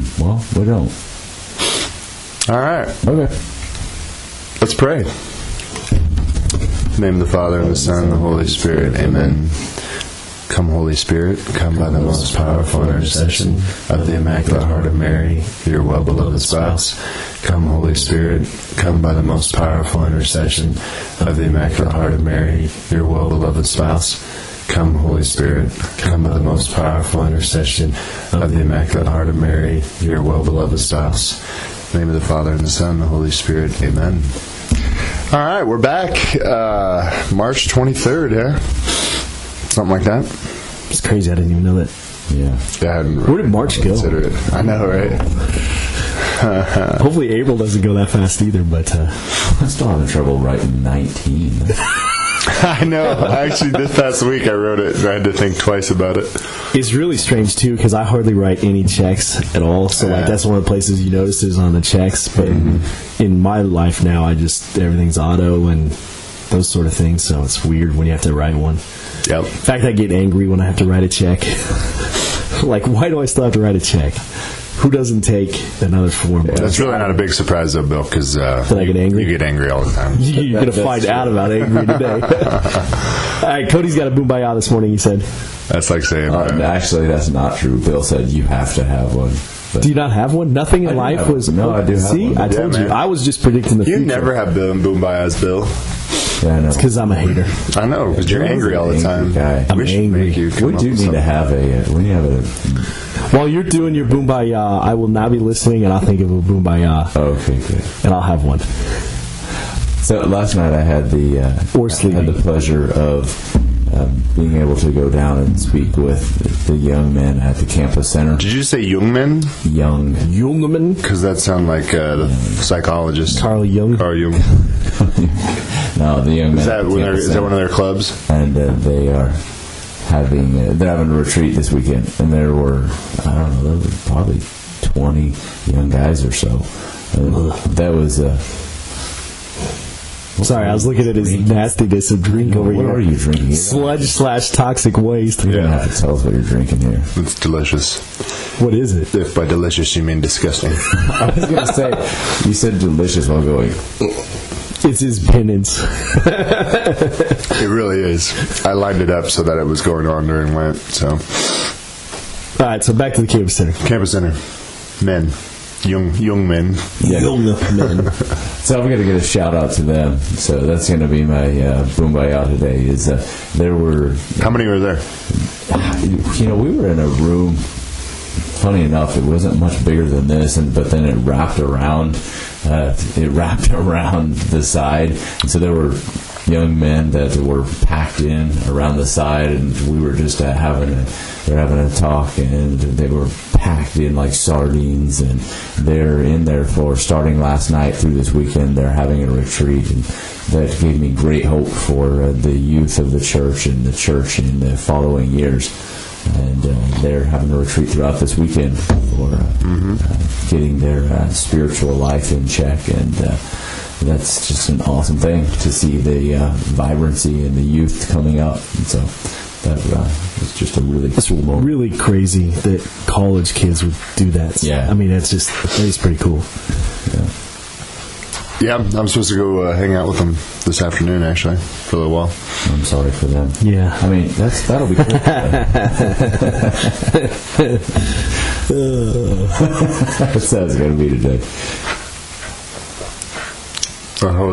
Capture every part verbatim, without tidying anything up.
Well, we don't. All right. Okay. Let's pray. In the name of the Father, and the Son, and the Holy Spirit. Amen. Come, Holy Spirit, come by the most powerful intercession of the Immaculate Heart of Mary, your well-beloved spouse. Come, Holy Spirit, come by the most powerful intercession of the Immaculate Heart of Mary, your well-beloved spouse. Come, Holy Spirit, come by the most powerful intercession of the Immaculate Heart of Mary, your well-beloved spouse. In the name of the Father, and the Son, and the Holy Spirit. Amen. All right, we're back. Uh, March twenty-third, yeah? Something like that. It's crazy. I didn't even know that. Yeah. yeah I hadn't Where did March go? It. I know, right? Hopefully April doesn't go that fast either, but... Uh... I'm still having trouble writing nineteen. I know. Actually, this past week I wrote it, and I had to think twice about it. It's really strange, too, because I hardly write any checks at all. So, like, that's one of the places you notice is on the checks. But mm-hmm. in my life now, I just... everything's auto and those sort of things. So it's weird when you have to write one. Yep. In fact, I get angry when I have to write a check. Like, why do I still have to write a check? Who doesn't take another form? Yeah, that's really not a big surprise, though, Bill, because uh, I get angry? You get angry all the time. You're going to find out about angry today. All right, Cody's got a Boombaya this morning, he said. That's like saying... Uh, uh, actually, that's not true. Bill said you have to have one. But do you not have one? Nothing in life was... No, I do have See, one. I told yeah, you. I was just predicting the you future. You never have Bill and Boombayas, Bill. Yeah, I know. It's because I'm a hater. I know, because you're angry all the time. Guy. I'm we angry. You we do need to have a... Uh, we need to have a... While you're doing your Boombaya, I will now be listening, and I'll think of a Boombaya. Oh, okay, good. And I'll have one. So last night I had the... Uh, or sleeping. I had the pleasure of... Um, being able to go down and speak with the young men at the campus center. Did you say young men? Young. Young men? Because that sounds like uh, the psychologist. Carl Jung. Carl Jung. No, the young men. Is that, when is that one of their clubs? And uh, they are having uh, they're having a retreat this weekend, and there were I don't know, there were probably twenty young guys or so. Uh, that was. Uh, Sorry, I was looking at his nastiness of drink over what here. What are you drinking? Sludge slash toxic waste. You don't have to tell us what you're drinking here. It's delicious. What is it? If by delicious you mean disgusting. I was going to say, you said delicious while going. It's his penance. It really is. I lined it up so that it was going on during Lent. So, all right. So back to the campus center. Campus center, men, young young men, yeah. young men. So I'm going to get a shout out to them. So that's going to be my uh, Boombaya today. Is uh, there were how many were there? You know, we were in a room. Funny enough, it wasn't much bigger than this, and but then it wrapped around. Uh, it wrapped around the side, and so there were young men that were packed in around the side, and we were just uh, having a they're having a talk, and they were packed in like sardines, and they're in there for starting last night through this weekend. They're having a retreat, and that gave me great hope for uh, the youth of the church and the church in the following years. And uh, they're having a retreat throughout this weekend for uh, mm-hmm. uh, getting their uh, spiritual life in check, and uh, that's just an awesome thing to see the uh, vibrancy and the youth coming up. And so that uh, was just a really it's cool moment. Really crazy that college kids would do that. Yeah, I mean it's just it's pretty cool. Yeah. Yeah, I'm supposed to go uh, hang out with them this afternoon, actually, for a little while. I'm sorry for them. Yeah. I mean, that's that'll be cool. That's how it's going to be today. That's how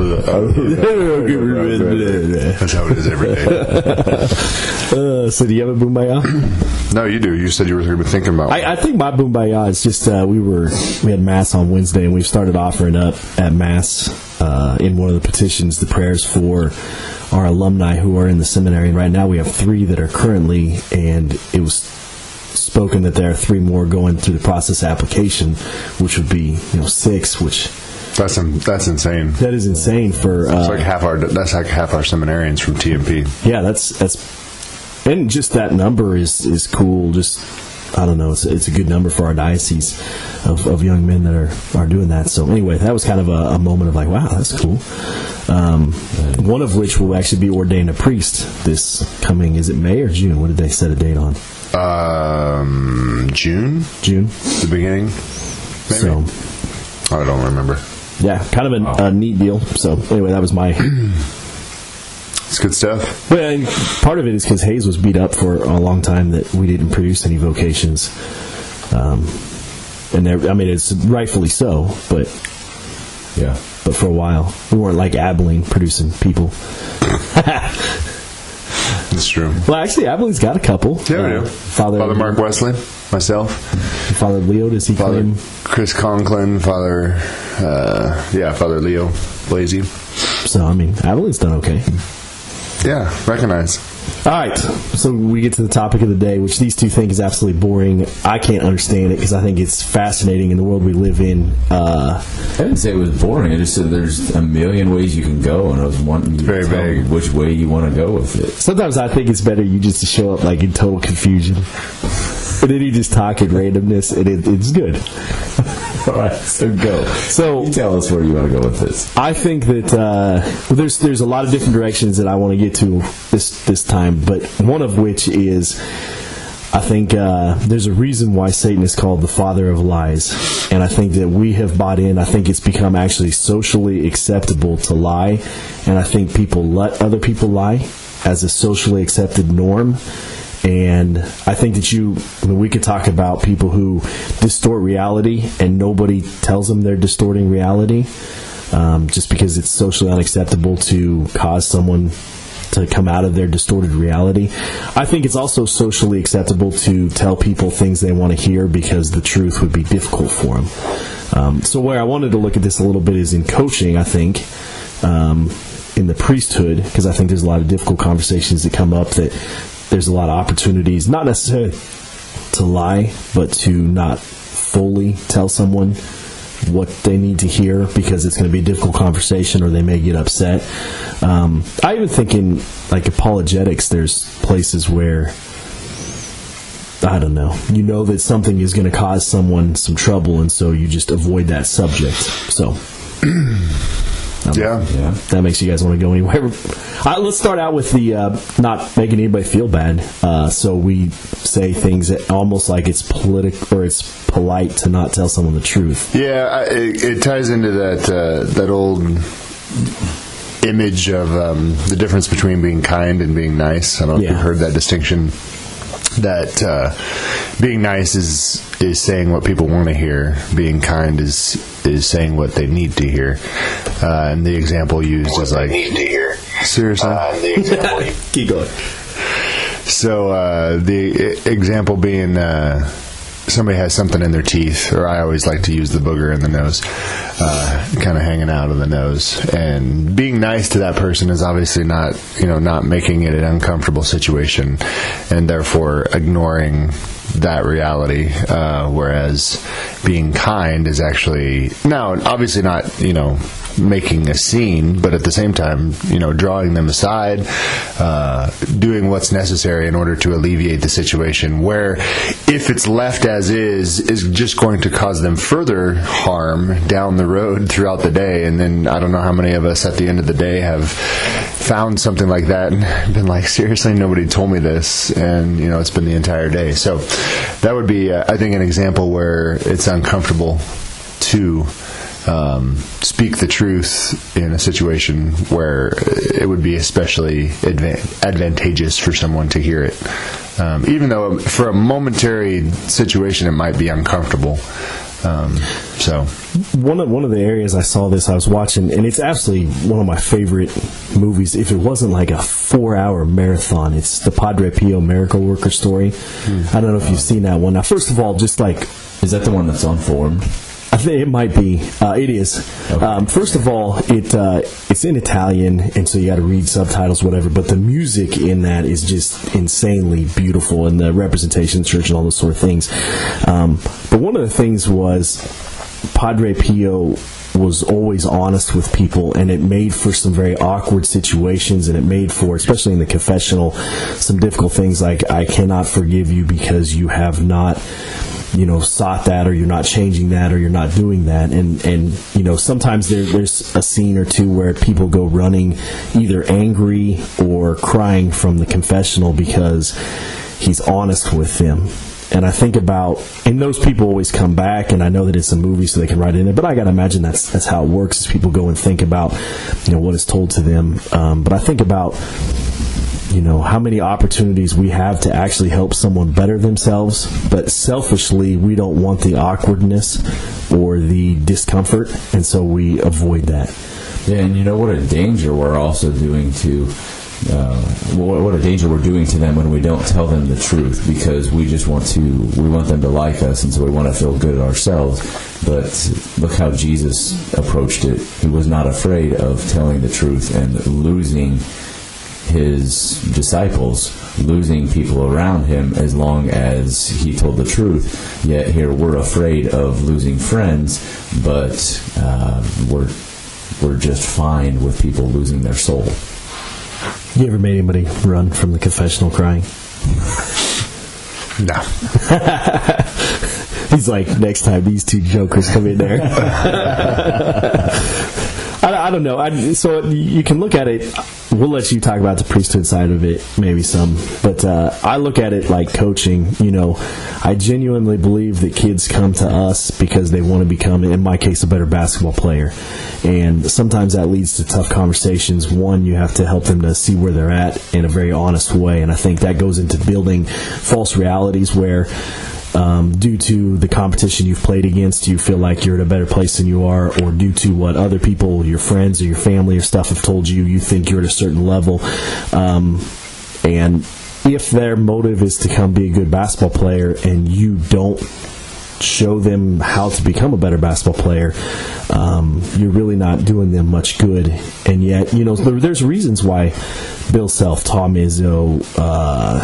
it is every day. Uh, so do you have a Boombaya? No, you do. You said you were thinking about I, I think my Boombaya is just uh, we were we had Mass on Wednesday, and we've started offering up at Mass uh, in one of the petitions the prayers for our alumni who are in the seminary. And right now we have three that are currently, and it was spoken that there are three more going through the process application, which would be you know six, which that's that's insane. That is insane for uh, it's like half our that's like half our seminarians from T M P. Yeah, that's that's and just that number is is cool. Just I don't know, it's it's a good number for our diocese of, of young men that are, are doing that. So anyway, that was kind of a, a moment of like, wow, that's cool. Um, one of which will actually be ordained a priest this coming, is it May or June? What did they set a date on? Um, June? June. The beginning? Maybe. So, I don't remember. Yeah, kind of a, Wow. a neat deal. So, anyway, that was my... It's good stuff. Well, and part of it is because Hayes was beat up for a long time that we didn't produce any vocations. Um, and there, I mean, it's rightfully so, but Yeah. but for a while, we weren't like Abilene producing people. It's true. Well, actually, Abilene's got a couple. Yeah, we Uh, do. Father, Father Mark Wesley, myself, Father Leo, does he Father claim? Chris Conklin, Father, uh, yeah, Father Leo Blazy. So, I mean, Abilene's done okay. Yeah, recognize. All right, so we get to the topic of the day, which these two think is absolutely boring. I can't understand it because I think it's fascinating in the world we live in. Uh, I didn't say it was boring. I just said there's a million ways you can go, and I was wanting you to Very tell me vague. which way you want to go with it. sometimes I think it's better you just to show up like in total confusion. And then you just talk in randomness, and it, it's good. All right, so go. So You tell us where you want to go with this. I think that uh, well, there's there's a lot of different directions that I want to get to this this time, but one of which is I think uh, there's a reason why Satan is called the father of lies, and I think that we have bought in. I think it's become actually socially acceptable to lie, and I think people let other people lie as a socially accepted norm. And I think that you, I mean, we could talk about people who distort reality and nobody tells them they're distorting reality, um, just because it's socially unacceptable to cause someone to come out of their distorted reality. I think it's also socially acceptable to tell people things they want to hear because the truth would be difficult for them. Um, so where I wanted to look at this a little bit is in coaching, I think, um, in the priesthood, because I think there's a lot of difficult conversations that come up that there's a lot of opportunities, not necessarily to lie, but to not fully tell someone what they need to hear because it's going to be a difficult conversation or they may get upset. Um, I even think in like apologetics, there's places where, I don't know, you know that something is going to cause someone some trouble, and so you just avoid that subject. So... Yeah. Yeah. that makes you guys want to go anywhere. Uh, let's start out with the uh, not making anybody feel bad. Uh, so we say things that almost like it's politic or it's polite to not tell someone the truth. Yeah, I, it, it ties into that uh, that old image of um, the difference between being kind and being nice. I don't know Yeah. if you've heard that distinction. That uh, being nice is is saying what people want to hear. Being kind is is saying what they need to hear. Uh, and the example used is like need to hear. seriously. Uh, the example you Keep going. So uh, the i- example being uh, somebody has something in their teeth, or I always like to use the booger in the nose, uh, kind of hanging out of the nose. And being nice to that person is obviously not, you know, not making it an uncomfortable situation, and therefore ignoring that reality. Uh, whereas being kind is actually, now obviously not, you know, making a scene, but at the same time, you know, drawing them aside, uh, doing what's necessary in order to alleviate the situation, where if it's left as is, is just going to cause them further harm down the road throughout the day. And then I don't know how many of us at the end of the day have found something like that and been like, seriously, nobody told me this, and, you know, it's been the entire day. So that would be, uh, I think, an example where it's uncomfortable to Um, speak the truth in a situation where it would be especially advan- advantageous for someone to hear it. Um, even though for a momentary situation it might be uncomfortable. Um, so One of one of the areas I saw this, I was watching, and it's absolutely one of my favorite movies. If it wasn't like a four-hour marathon, it's the Padre Pio Miracle Worker story. I don't know if you've seen that one. Now, first of all, just like Is that the one that's on Formed? I think it might be. Uh, it is. Okay. Um, first of all, it uh, it's in Italian, and so you got to read subtitles, whatever. But the music in that is just insanely beautiful, and the representation of the church and all those sort of things. Um, but one of the things was Padre Pio was always honest with people, and it made for some very awkward situations, and it made for, especially in the confessional, some difficult things like, I cannot forgive you because you have not, you know, sought that, or you're not changing that, or you're not doing that. And, and you know, sometimes there, there's a scene or two where people go running either angry or crying from the confessional because he's honest with them. And I think about, and those people always come back, and I know that it's a movie so they can write it in it, but I got to imagine that's that's how it works, is people go and think about, you know, what is told to them. Um, but I think about, you know, how many opportunities we have to actually help someone better themselves, but selfishly we don't want the awkwardness or the discomfort, and so we avoid that. Yeah, and you know what a danger we're also doing to Uh, what, what a danger we're doing to them when we don't tell them the truth, because we just want to we want them to like us, and so we want to feel good ourselves. But look how Jesus approached it. He was not afraid of telling the truth and losing his disciples, losing people around him, as long as he told the truth. Yet here we're afraid of losing friends, but uh, we're we're just fine with people losing their soul. You ever made anybody run from the confessional crying? No. He's like, next time these two jokers come in there. I, I don't know. I, so you can look at it. We'll let you talk about the priesthood side of it, maybe some. But uh, I look at it like coaching. You know, I genuinely believe that kids come to us because they want to become, in my case, a better basketball player. And sometimes that leads to tough conversations. One, you have to help them to see where they're at in a very honest way. And I think that goes into building false realities where, Um, due to the competition you've played against, you feel like you're in a better place than you are, or due to what other people, your friends or your family or stuff have told you, you think you're at a certain level. Um, and if their motive is to come be a good basketball player and you don't show them how to become a better basketball player, um, you're really not doing them much good. And yet, you know, there, there's reasons why Bill Self, Tom Izzo, uh,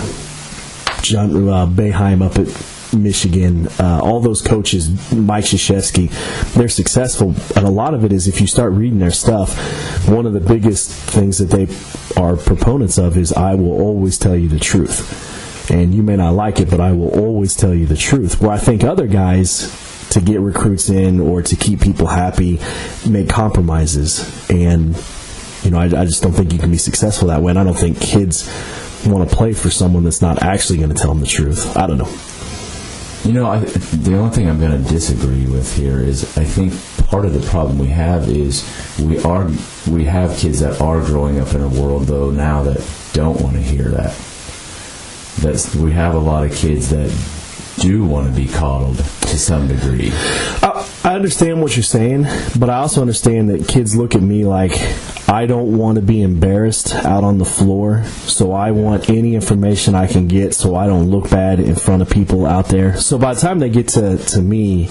John uh, Boeheim up at Michigan, uh, all those coaches, Mike Krzyzewski, they're successful, and a lot of it is if you start reading their stuff, one of the biggest things that they are proponents of is, I will always tell you the truth. And you may not like it, but I will always tell you the truth. Where I think other guys, to get recruits in or to keep people happy, make compromises. And, you know, I, I just don't think you can be successful that way. And I don't think kids want to play for someone that's not actually going to tell them the truth. I don't know. You know, I, the only thing I'm going to disagree with here is I think part of the problem we have is we are we have kids that are growing up in a world, though, now that don't want to hear that. That's, we have a lot of kids that do want to be coddled to some degree. I, I understand what you're saying, but I also understand that kids look at me like I don't want to be embarrassed out on the floor, so I want any information I can get so I don't look bad in front of people out there. So by the time they get to, to me,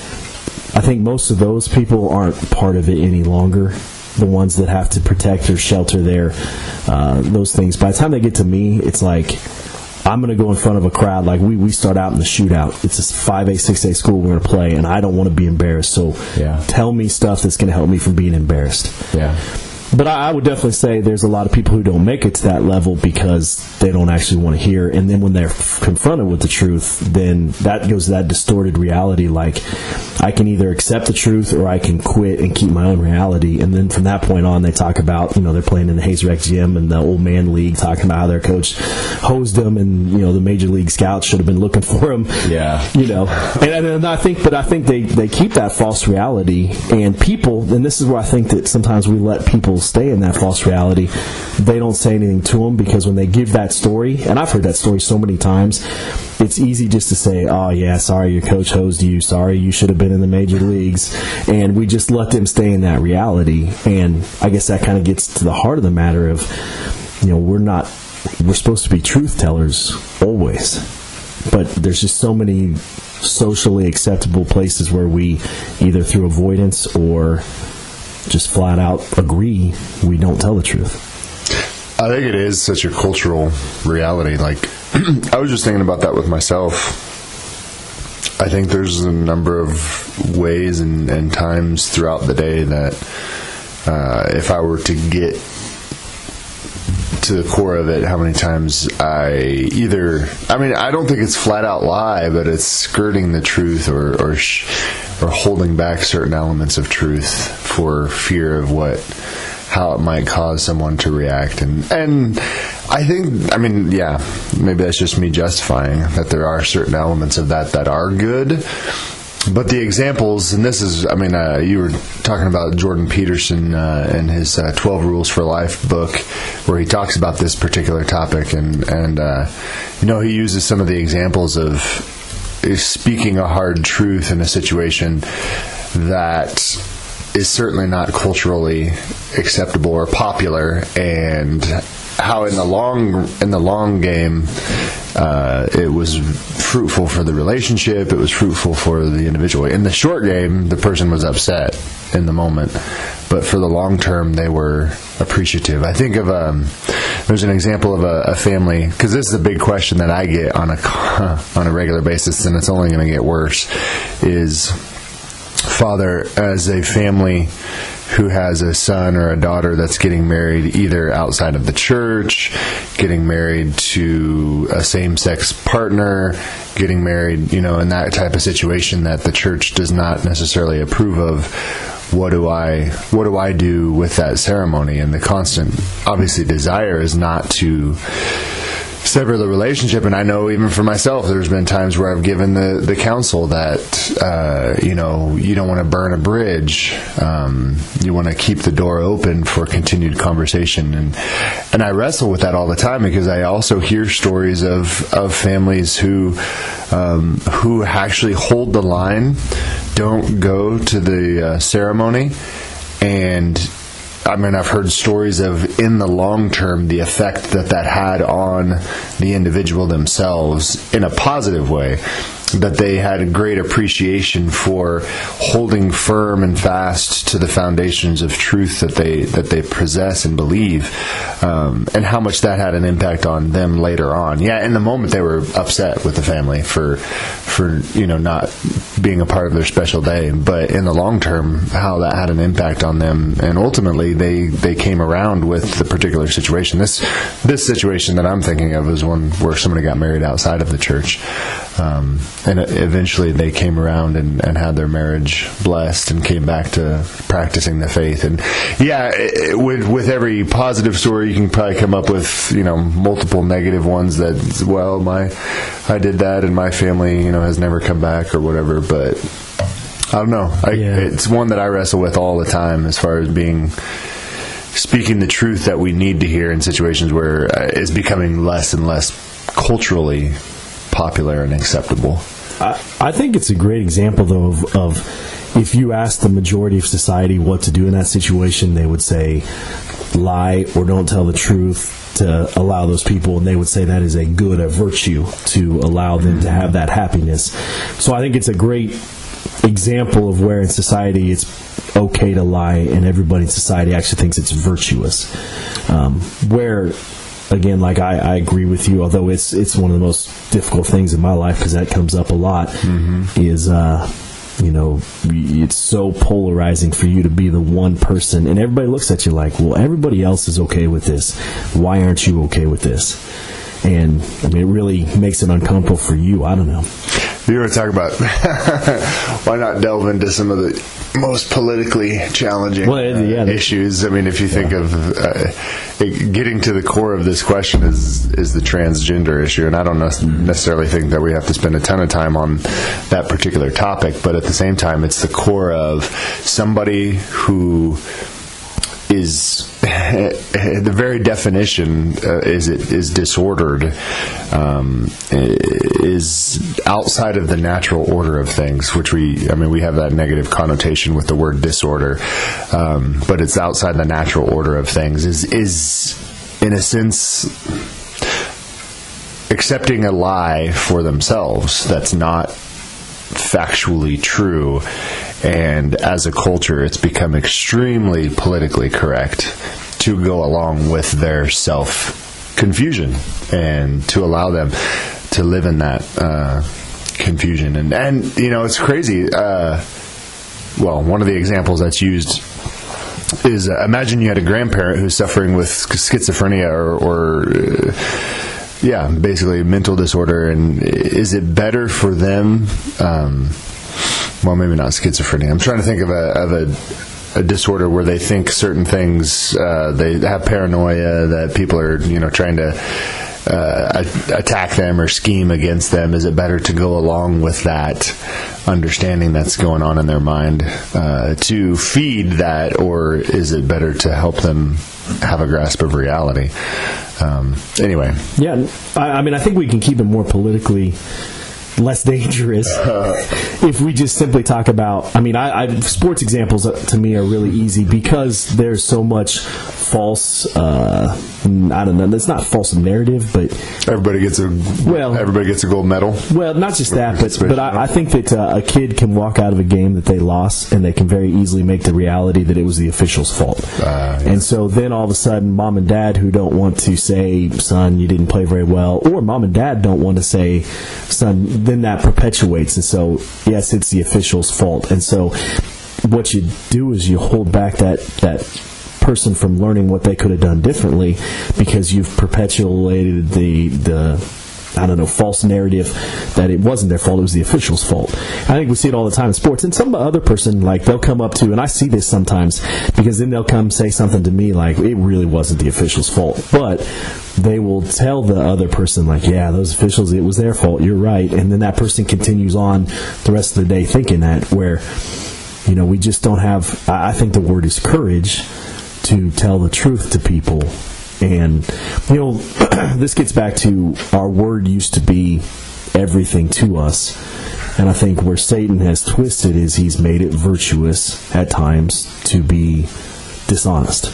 I think most of those people aren't part of it any longer. The ones that have to protect or shelter their uh, those things. By the time they get to me, it's like, I'm going to go in front of a crowd. Like we, we start out in the shootout. It's a five A, six A school we're going to play, and I don't want to be embarrassed. So yeah. Tell me stuff that's going to help me from being embarrassed. Yeah. But I, I would definitely say there's a lot of people who don't make it to that level because they don't actually want to hear. And then when they're f- confronted with the truth, then that goes to that distorted reality. Like, I can either accept the truth or I can quit and keep my own reality. And then from that point on, they talk about, you know, they're playing in the Hazelrec gym and the old man league, talking about how their coach hosed them and, you know, the major league scouts should have been looking for them. Yeah. You know, and, and I think, but I think they, they keep that false reality, and people, and this is where I think that sometimes we let people stay in that false reality. They don't say anything to them because when they give that story, and I've heard that story so many times, it's easy just to say, oh yeah, sorry your coach hosed you, sorry you should have been in the major leagues, and we just let them stay in that reality. And I guess that kind of gets to the heart of the matter of, you know, we're not, we're supposed to be truth tellers always, but there's just so many socially acceptable places where we either through avoidance or just flat out agree we don't tell the truth. I think it is such a cultural reality. Like, I was just thinking about that with myself. I think there's a number of ways and, and times throughout the day that uh, if I were to get to the core of it, how many times I either, I mean, I don't think it's flat out lie, but it's skirting the truth or or, sh- or holding back certain elements of truth for fear of what, how it might cause someone to react. And, and I think, I mean, yeah, maybe that's just me justifying that there are certain elements of that that are good. But the examples, and this is, I mean, uh, you were talking about Jordan Peterson uh, and his uh, twelve Rules for Life book, where he talks about this particular topic. And, and uh, you know, he uses some of the examples of speaking a hard truth in a situation that is certainly not culturally acceptable or popular, and how in the long in the long game uh, it was fruitful for the relationship, it was fruitful for the individual. In the short game, the person was upset in the moment, but for the long term, they were appreciative. I think of um, there's an example of a, a family, because this is a big question that I get on a on a regular basis, and it's only going to get worse. Is father, as a family who has a son or a daughter that's getting married either outside of the church, getting married to a same-sex partner, getting married, you know, in that type of situation that the church does not necessarily approve of. What do I what do I do with that ceremony? And the constant, obviously, desire is not to sever the relationship. And I know even for myself, there's been times where I've given the, the counsel that, uh, you know, you don't want to burn a bridge. Um, you want to keep the door open for continued conversation. And, and I wrestle with that all the time, because I also hear stories of, of families who, um, who actually hold the line, don't go to the uh, ceremony, and I mean, I've heard stories of, in the long term, the effect that that had on the individual themselves in a positive way. That they had a great appreciation for holding firm and fast to the foundations of truth that they that they possess and believe, um, and how much that had an impact on them later on. Yeah, in the moment they were upset with the family for for you know not being a part of their special day, but in the long term, how that had an impact on them, and ultimately they they came around with the particular situation. This this situation that I'm thinking of is one where somebody got married outside of the church. Um, And eventually they came around and, and had their marriage blessed and came back to practicing the faith. And yeah, it, with with every positive story, you can probably come up with, you know, multiple negative ones that, well, my I did that and my family, you know, has never come back or whatever. But I don't know. I, yeah. It's one that I wrestle with all the time, as far as being speaking the truth that we need to hear in situations where it's becoming less and less culturally popular and acceptable. I, I think it's a great example, though, of, of if you ask the majority of society what to do in that situation, they would say lie or don't tell the truth to allow those people, and they would say that is a good, a virtue to allow them to have that happiness. So I think it's a great example of where in society it's okay to lie, and everybody in society actually thinks it's virtuous. Um, where... Again, like I, I agree with you, although it's it's one of the most difficult things in my life, because that comes up a lot, mm-hmm. is, uh, you know, it's so polarizing for you to be the one person, and everybody looks at you like, well, everybody else is okay with this. Why aren't you okay with this? And, I mean, it really makes it uncomfortable for you. I don't know. You were talking about why not delve into some of the most politically challenging well, yeah, uh, issues. I mean, if you think yeah. of uh, it, getting to the core of this question is is the transgender issue, and I don't necessarily think that we have to spend a ton of time on that particular topic, but at the same time, it's the core of somebody who is the very definition uh, is it is disordered, um, is outside of the natural order of things, which we I mean we have that negative connotation with the word disorder, um, but it's outside the natural order of things, is is in a sense accepting a lie for themselves that's not factually true. And as a culture, it's become extremely politically correct to go along with their self-confusion and to allow them to live in that uh, confusion. And, and, you know, it's crazy. Uh, well, one of the examples that's used is uh, imagine you had a grandparent who's suffering with schizophrenia or... or uh, yeah, basically mental disorder. And is it better for them... Um, well, maybe not schizophrenia. I'm trying to think of a of a a disorder where they think certain things, uh, they have paranoia that people are, you know, trying to uh, attack them or scheme against them, is it better to go along with that understanding that's going on in their mind uh, to feed that, or is it better to help them have a grasp of reality? Um, anyway. Yeah, I, I mean, I think we can keep it more politically less dangerous uh, if we just simply talk about, I mean, I, I sports examples to me are really easy because there's so much false, uh, I don't know, it's not false narrative, but everybody gets a well, everybody gets a gold medal. Well, not just that, but but I, I think that uh, a kid can walk out of a game that they lost, and they can very easily make the reality that it was the official's fault. Uh, yeah. And so then all of a sudden, mom and dad who don't want to say, son, you didn't play very well, or mom and dad don't want to say, son, then that perpetuates. And so, yes, it's the official's fault. And so what you do is you hold back that that person from learning what they could have done differently, because you've perpetuated the the I don't know, false narrative that it wasn't their fault, it was the official's fault. I think we see it all the time in sports. And some other person, like, they'll come up to, and I see this sometimes, because then they'll come say something to me like, it really wasn't the official's fault. But they will tell the other person, like, yeah, those officials, it was their fault, you're right. And then that person continues on the rest of the day thinking that, where, you know, we just don't have, I think the word is courage to tell the truth to people. And, you know, this gets back to our word used to be everything to us. And I think where Satan has twisted is he's made it virtuous at times to be dishonest.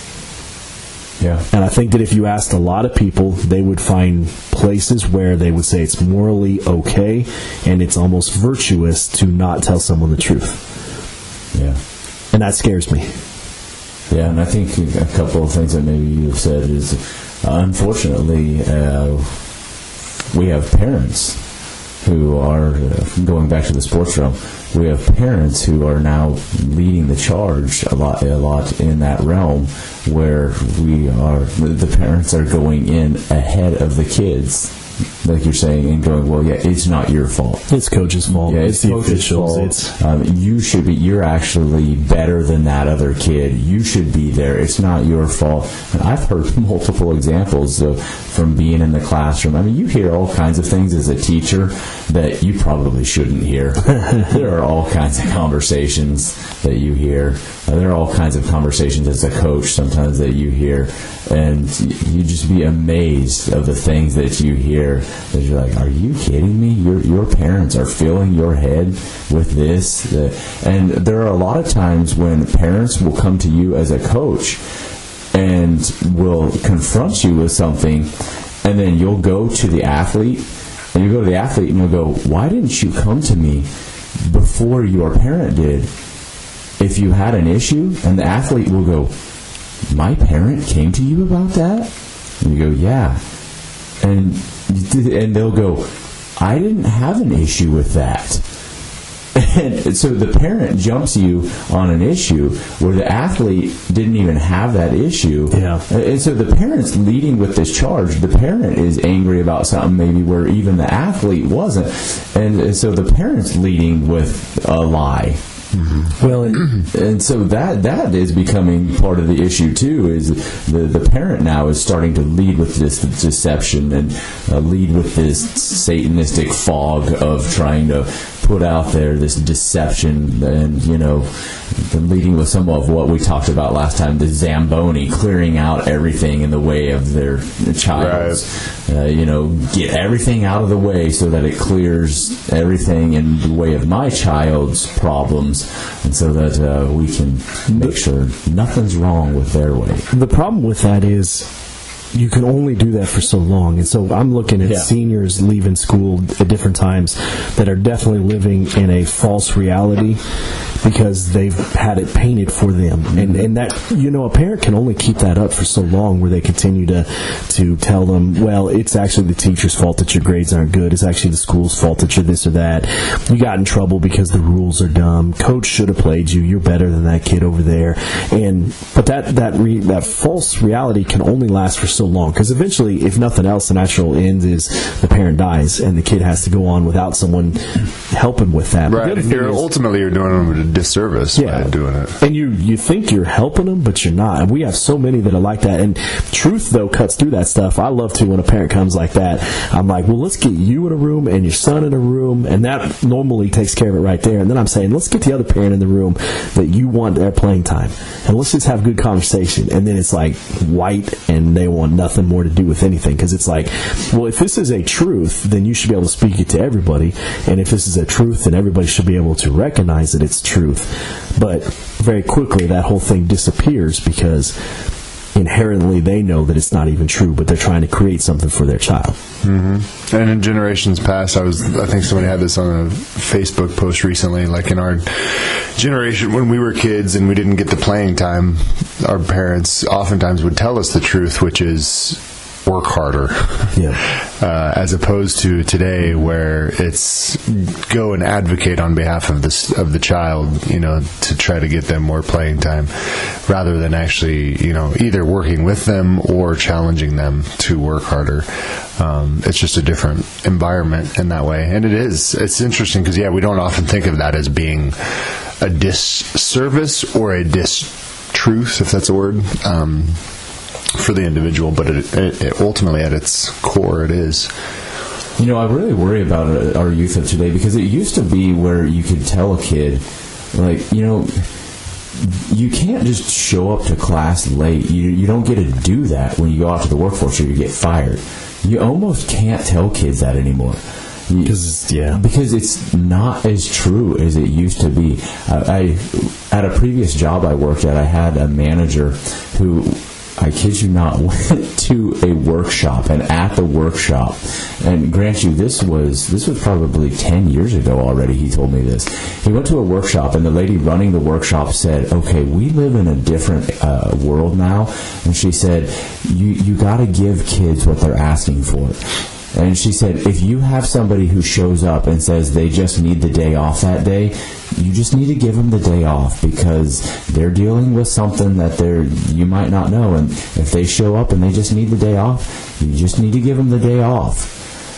Yeah. And I think that if you asked a lot of people, they would find places where they would say it's morally okay and it's almost virtuous to not tell someone the truth. Yeah. And that scares me. Yeah, and I think a couple of things that maybe you have said is, uh, unfortunately, uh, we have parents who are, uh, going back to the sports realm, we have parents who are now leading the charge a lot, a lot in that realm, where we are, the parents are going in ahead of the kids. Like you're saying, and going, well, yeah, it's not your fault. It's coach's fault. Yeah, it's, it's the officials. Fault. It's um, you should be. You're actually better than that other kid. You should be there. It's not your fault. And I've heard multiple examples of, from being in the classroom. I mean, you hear all kinds of things as a teacher that you probably shouldn't hear. There are all kinds of conversations that you hear. Uh, there are all kinds of conversations as a coach sometimes that you hear, and you just be amazed of the things that you hear. That you're like, are you kidding me? Your your parents are filling your head with this. Uh, and there are a lot of times when parents will come to you as a coach and will confront you with something, and then you'll go to the athlete, and you go to the athlete and you'll go, why didn't you come to me before your parent did if you had an issue? And the athlete will go, my parent came to you about that? And you go, yeah. And and they'll go, I didn't have an issue with that. And so the parent jumps you on an issue where the athlete didn't even have that issue. Yeah. And so the parent's leading with this charge. The parent is angry about something maybe where even the athlete wasn't. And so the parent's leading with a lie. Mm-hmm. Well, and, and so that that is becoming part of the issue too. Is the the parent now is starting to lead with this deception and uh, lead with this Satanistic fog of trying to put out there this deception, and you know, leading with some of what we talked about last time, the Zamboni, clearing out everything in the way of their child. Right. Uh, you know, get everything out of the way so that it clears everything in the way of my child's problems, and so that uh, we can make sure nothing's wrong with their way. The problem with that is you can only do that for so long. And so I'm looking at yeah. seniors leaving school at different times that are definitely living in a false reality because they've had it painted for them. And and that, you know, a parent can only keep that up for so long where they continue to to tell them, well, it's actually the teacher's fault that your grades aren't good. It's actually the school's fault that you're this or that. You got in trouble because the rules are dumb. Coach should have played you. You're better than that kid over there. And but that that re, that false reality can only last for so long, because eventually, if nothing else, the natural end is the parent dies and the kid has to go on without someone helping with that. Right. And you're, is, ultimately, you're doing them disservice Yeah. by doing it. And you, you think you're helping them, but you're not. And we have so many that are like that. And truth, though, cuts through that stuff. I love to when a parent comes like that. I'm like, well, let's get you in a room and your son in a room. And that normally takes care of it right there. And then I'm saying, let's get the other parent in the room that you want their playing time. And let's just have good conversation. And then it's like white, and they want nothing more to do with anything. Because it's like, well, if this is a truth, then you should be able to speak it to everybody. And if this is a truth, then everybody should be able to recognize that it's truth. But very quickly, that whole thing disappears because inherently they know that it's not even true, but they're trying to create something for their child. Mm-hmm. And in generations past, I was I think somebody had this on a Facebook post recently, like in our generation when we were kids and we didn't get the playing time, our parents oftentimes would tell us the truth, which is work harder. Yeah. Uh, as opposed to today where it's go and advocate on behalf of this of the child, you know, to try to get them more playing time rather than actually, you know, either working with them or challenging them to work harder. Um, it's just a different environment in that way. And it is. It's interesting because, yeah, we don't often think of that as being a disservice or a distruth, if that's a word, um, for the individual, but it, it, it ultimately at its core it is. You know, I really worry about our youth of today because it used to be where you could tell a kid, like, you know, you can't just show up to class late. You you don't get to do that when you go out to the workforce or you get fired. You almost can't tell kids that anymore. Because yeah, because it's not as true as it used to be. I, I at a previous job I worked at, I had a manager who, I kid you not, went to a workshop, and at the workshop, and grant you, this was this was probably ten years ago already, he told me this. He went to a workshop, and the lady running the workshop said, okay, we live in a different uh, world now, and she said, you, you got to give kids what they're asking for. And she said, if you have somebody who shows up and says they just need the day off that day, you just need to give them the day off because they're dealing with something that they're you might not know. And if they show up and they just need the day off, you just need to give them the day off.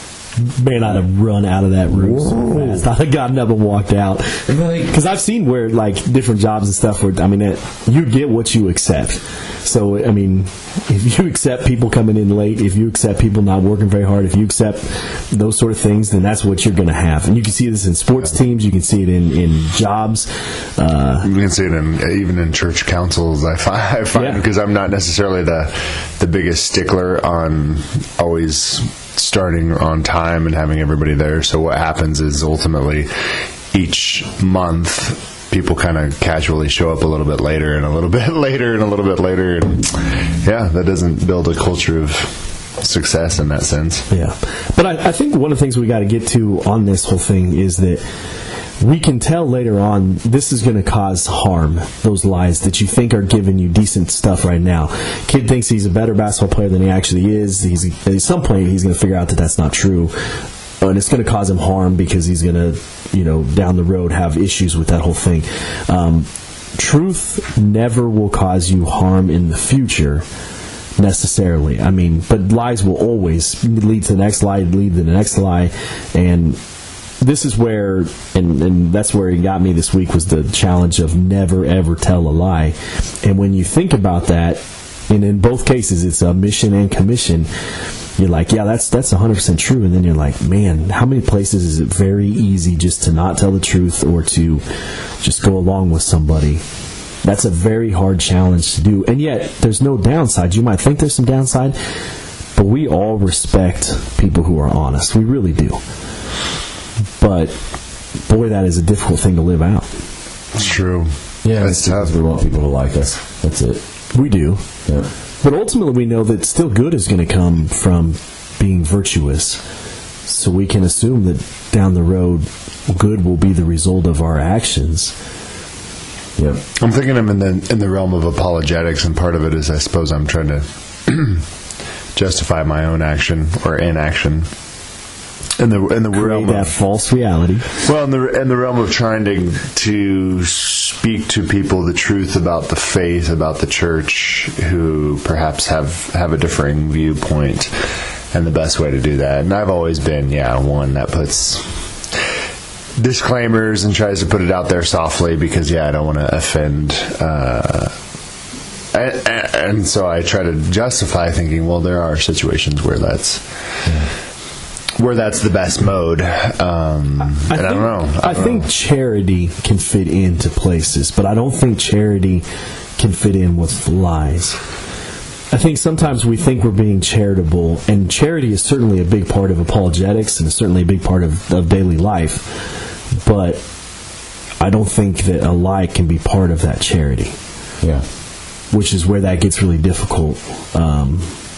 Man, I'd have run out of that room so fast. I'd have gotten up and walked out. Because I've seen where, like, different jobs and stuff where, I mean, it, you get what you accept. So, I mean, if you accept people coming in late, if you accept people not working very hard, if you accept those sort of things, then that's what you're going to have. And you can see this in sports teams. You can see it in, in jobs. Uh, you can see it in, even in church councils, I find, I find because yeah. I'm not necessarily the, the biggest stickler on always starting on time and having everybody there. So what happens is ultimately each month people kind of casually show up a little bit later and a little bit later and a little bit later. And yeah, that doesn't build a culture of success in that sense. Yeah. But I, I think one of the things we got to get to on this whole thing is that we can tell later on this is going to cause harm, those lies that you think are giving you decent stuff right now. Kid thinks he's a better basketball player than he actually is. He's, at some point he's going to figure out that that's not true. And it's going to cause him harm because he's going to, you know, down the road have issues with that whole thing. Um, truth never will cause you harm in the future necessarily. I mean, but lies will always lead to the next lie, lead to the next lie. And this is where, and, and that's where he got me this week, was the challenge of never ever tell a lie. And when you think about that, and in both cases it's a mission and commission, you're like, yeah, that's that's one hundred percent true. And then you're like, man, how many places is it very easy just to not tell the truth or to just go along with somebody? That's a very hard challenge to do. And yet, there's no downside. You might think there's some downside, but we all respect people who are honest. We really do. But, boy, that is a difficult thing to live out. It's true. Yeah, it's tough. We want people to like us. That's it. We do. Yeah. But ultimately, we know that still good is going to come from being virtuous. So we can assume that down the road, good will be the result of our actions. Yep. I'm thinking I'm in the in the realm of apologetics, and part of it is, I suppose, I'm trying to justify my own action or inaction. In the in the Create realm that of false reality. Well, in the in the realm of trying to to speak to people the truth about the faith, about the church, who perhaps have have a differing viewpoint, and the best way to do that. And I've always been, yeah, one that puts disclaimers and tries to put it out there softly because, yeah, I don't want to offend. Uh, and, and so I try to justify thinking, well, there are situations where that's where that's the best mode. Um, I and think, I don't know. I, don't I think know. charity can fit into places, but I don't think charity can fit in with lies. I think sometimes we think we're being charitable, and charity is certainly a big part of apologetics and certainly a big part of, of daily life, but I don't think that a lie can be part of that charity. Yeah. Which is where that gets really difficult um,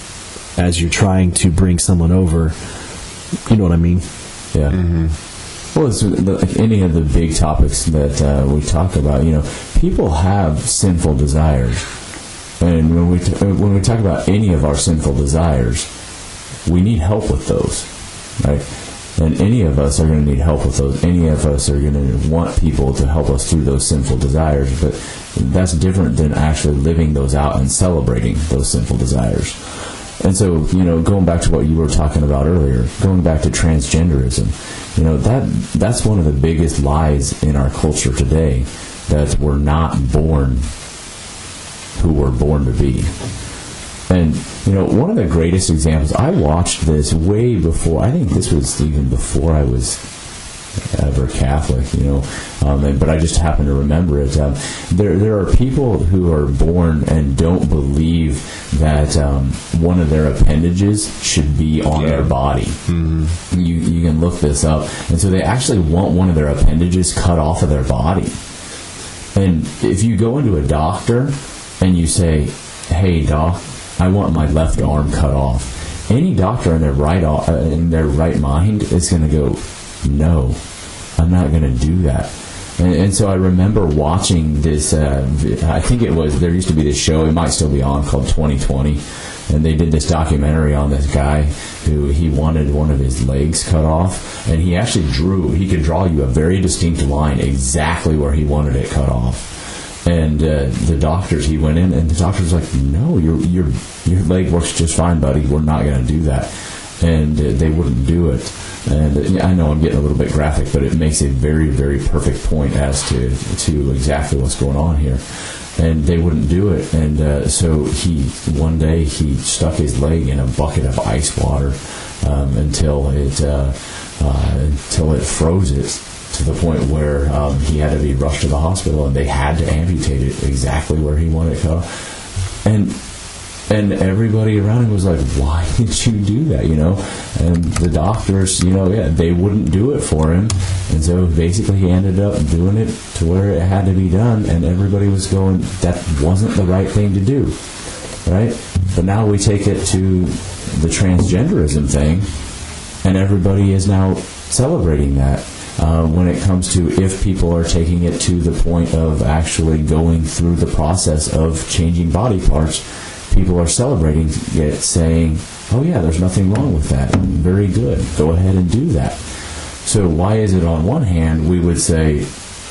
as you're trying to bring someone over. You know what I mean? Yeah. Mm-hmm. Well, it's like any of the big topics that uh, we talk about. You know, people have sinful desires, and when we t- when we talk about any of our sinful desires, we need help with those, right? And any of us are going to need help with those. Any of us are going to want people to help us through those sinful desires, but that's different than actually living those out and celebrating those sinful desires. And so, you know, going back to what you were talking about earlier, going back to transgenderism, you know, that that's one of the biggest lies in our culture today, that we're not born who we're born to be. And, you know, one of the greatest examples, I watched this way before, I think this was even before I was ever Catholic, you know, um, and, but I just happen to remember it. Um, there there are people who are born and don't believe that um, one of their appendages should be on yeah. their body. Mm-hmm. You, you can look this up. And so they actually want one of their appendages cut off of their body. And if you go into a doctor and you say, hey, doc, I want my left arm cut off, any doctor in their right uh, in their right mind is going to go, no, I'm not going to do that. And, and so I remember watching this, uh, I think it was, there used to be this show, it might still be on, called twenty twenty, and they did this documentary on this guy who he wanted one of his legs cut off, and he actually drew, he could draw you a very distinct line exactly where he wanted it cut off. And uh, the doctors, he went in, and the doctor was like, no, your your your leg works just fine, buddy. We're not going to do that. And uh, they wouldn't do it. And uh, I know I'm getting a little bit graphic, but it makes a very, very perfect point as to, to exactly what's going on here. And they wouldn't do it. And uh, so he, one day, he stuck his leg in a bucket of ice water um, until it uh, uh, until it froze it, to the point where um, he had to be rushed to the hospital, and they had to amputate it exactly where he wanted it cut off. And and everybody around him was like, why did you do that, you know? And the doctors, you know, yeah, they wouldn't do it for him. And so basically he ended up doing it to where it had to be done, and everybody was going, that wasn't the right thing to do, right? But now we take it to the transgenderism thing, and everybody is now celebrating that. Uh, when it comes to if people are taking it to the point of actually going through the process of changing body parts, people are celebrating it, saying, oh yeah, there's nothing wrong with that. Very good. Go ahead and do that. So why is it on one hand we would say,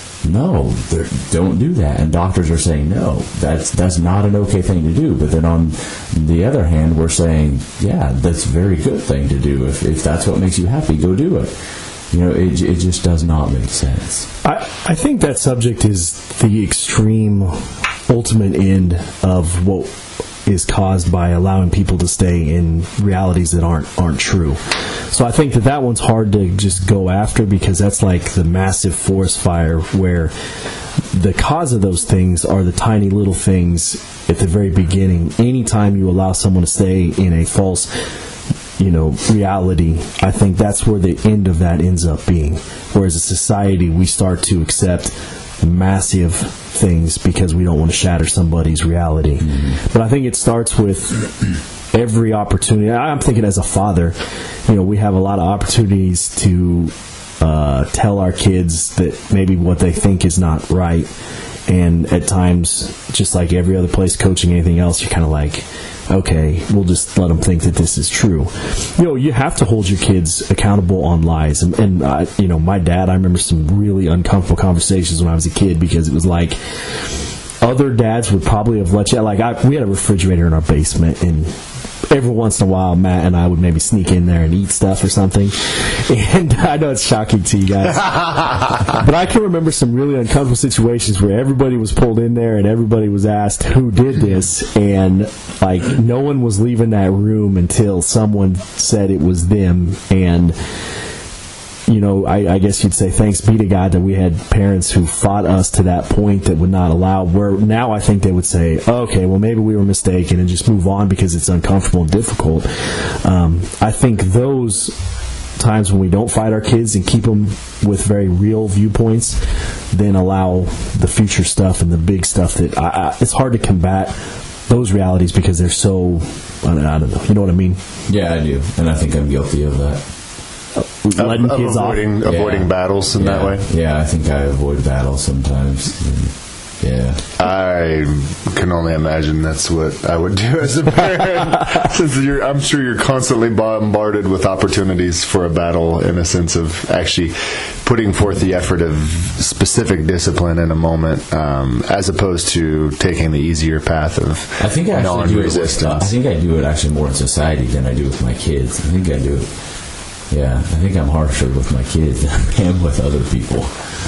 no, don't do that, and doctors are saying, no, that's that's not an okay thing to do. But then on the other hand, we're saying, yeah, that's a very good thing to do. If if that's what makes you happy, go do it. You know, it it just does not make sense. I, I think that subject is the extreme, ultimate end of what is caused by allowing people to stay in realities that aren't aren't true. So I think that that one's hard to just go after, because that's like the massive forest fire where the cause of those things are the tiny little things at the very beginning. Anytime you allow someone to stay in a false, you know, reality, I think that's where the end of that ends up being. Whereas a society, we start to accept massive things because we don't want to shatter somebody's reality. Mm-hmm. But I think it starts with every opportunity. I'm thinking as a father, you know, we have a lot of opportunities to uh, tell our kids that maybe what they think is not right. And at times, just like every other place, coaching, anything else, you're kind of like, okay, we'll just let them think that this is true. You know, you have to hold your kids accountable on lies. And, and uh, you know, my dad, I remember some really uncomfortable conversations when I was a kid, because it was like other dads would probably have let you, like I, we had a refrigerator in our basement, and every once in a while, Matt and I would maybe sneak in there and eat stuff or something. And I know it's shocking to you guys, but I can remember some really uncomfortable situations where everybody was pulled in there and everybody was asked who did this, and like no one was leaving that room until someone said it was them. And you know, I, I guess you'd say thanks be to God that we had parents who fought us to that point that would not allow, where now I think they would say, okay, well maybe we were mistaken and just move on because it's uncomfortable and difficult. Um, I think those times when we don't fight our kids and keep them with very real viewpoints, then allow the future stuff and the big stuff that I, I, it's hard to combat those realities because they're so, I don't, I don't know, you know what I mean? Yeah, I do, and I think I'm guilty of that. Letting of, of kids avoiding, off. avoiding Yeah. battles in yeah. that way. Yeah, I think I avoid battles sometimes. And, yeah. I can only imagine that's what I would do as a parent. Since you're, I'm sure you're constantly bombarded with opportunities for a battle in a sense of actually putting forth the effort of specific discipline in a moment, um, as opposed to taking the easier path of I think I actually do it with, non-resistance. uh, I think I do it actually more in society than I do with my kids. I think I do it. Yeah, I think I'm harsher with my kids than I am with other people.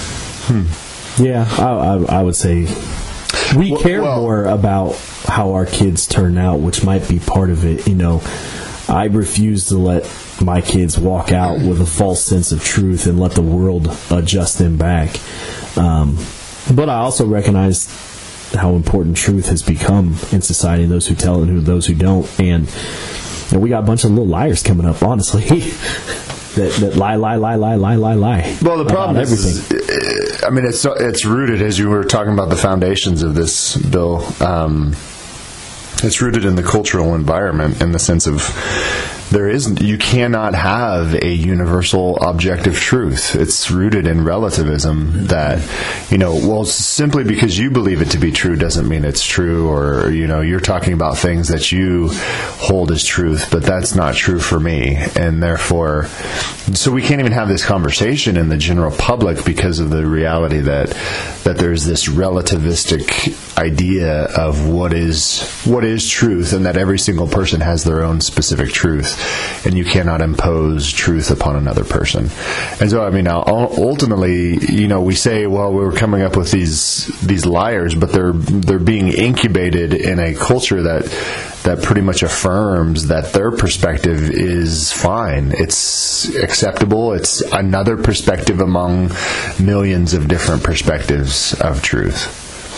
Hmm. Yeah, I, I, I would say we Well- care well- more about how our kids turn out, which might be part of it. You know, I refuse to let my kids walk out with a false sense of truth and let the world adjust them back. Um, but I also recognize how important truth has become in society, and those who tell and who those who don't. And you know, we got a bunch of little liars coming up, honestly, that, that lie, lie, lie, lie, lie, lie, lie. Well, the about problem is, everything. is, I mean, it's it's rooted, as you were talking about the foundations of this, Bill. Um, it's rooted in the cultural environment, in the sense of there isn't, you cannot have a universal objective truth. It's rooted in relativism that, you know, well, simply because you believe it to be true doesn't mean it's true, or, you know, you're talking about things that you hold as truth, but that's not true for me. And therefore, so we can't even have this conversation in the general public because of the reality that, that there's this relativistic idea of what is, what is truth, and that every single person has their own specific truth. And you cannot impose truth upon another person. And so, I mean, ultimately, you know, we say, well, we're coming up with these these liars, but they're they're being incubated in a culture that that pretty much affirms that their perspective is fine. It's acceptable. It's another perspective among millions of different perspectives of truth.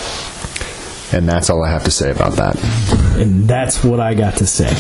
And that's all I have to say about that. And that's what I got to say.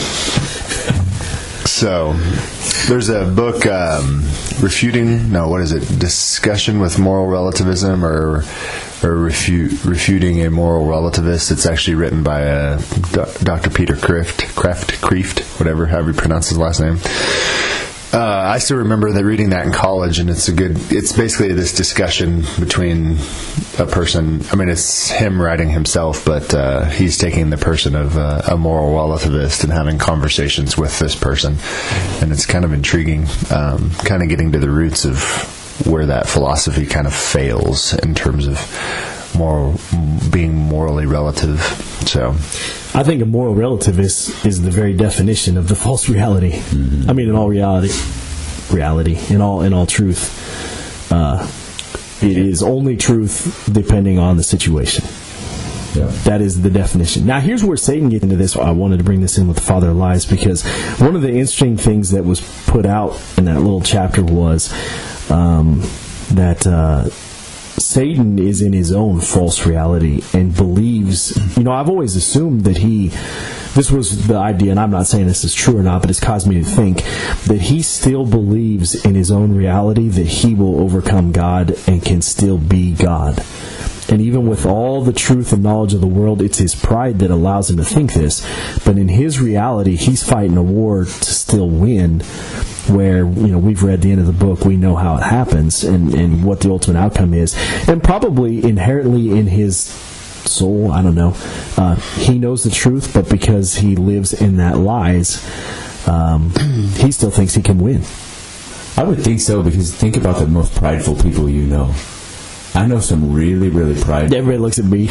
So, there's a book, um, refuting, no, what is it? Discussion with Moral Relativism, or or refu- refuting a moral relativist. It's actually written by uh, Doctor Peter Kreeft, Kreeft, Kreeft, whatever, however you pronounce his last name. Uh, I still remember that reading that in college, and it's a good. It's basically this discussion between a person. I mean, it's him writing himself, but uh, he's taking the person of uh, a moral relativist and having conversations with this person, and it's kind of intriguing. Um, kind of getting to the roots of where that philosophy kind of fails in terms of moral being morally relative. So. I think a moral relativist is the very definition of the false reality. Mm-hmm. I mean, in all reality, reality, in all in all truth, uh, it is only truth depending on the situation. Yeah. That is the definition. Now, here's where Satan gets into this. I wanted to bring this in with the father of lies, because one of the interesting things that was put out in that little chapter was um, that. Uh, Satan is in his own false reality and believes, you know, I've always assumed that he, this was the idea, and I'm not saying this is true or not, but it's caused me to think that he still believes in his own reality that he will overcome God and can still be God. And even with all the truth and knowledge of the world, it's his pride that allows him to think this. But in his reality, he's fighting a war to still win, where, you know, we've read the end of the book, we know how it happens and, and what the ultimate outcome is. And probably inherently in his soul, I don't know, uh, he knows the truth, but because he lives in that lies, um, he still thinks he can win. I would think so, because think about the most prideful people you know. I know some really, really prideful. Everybody looks at me.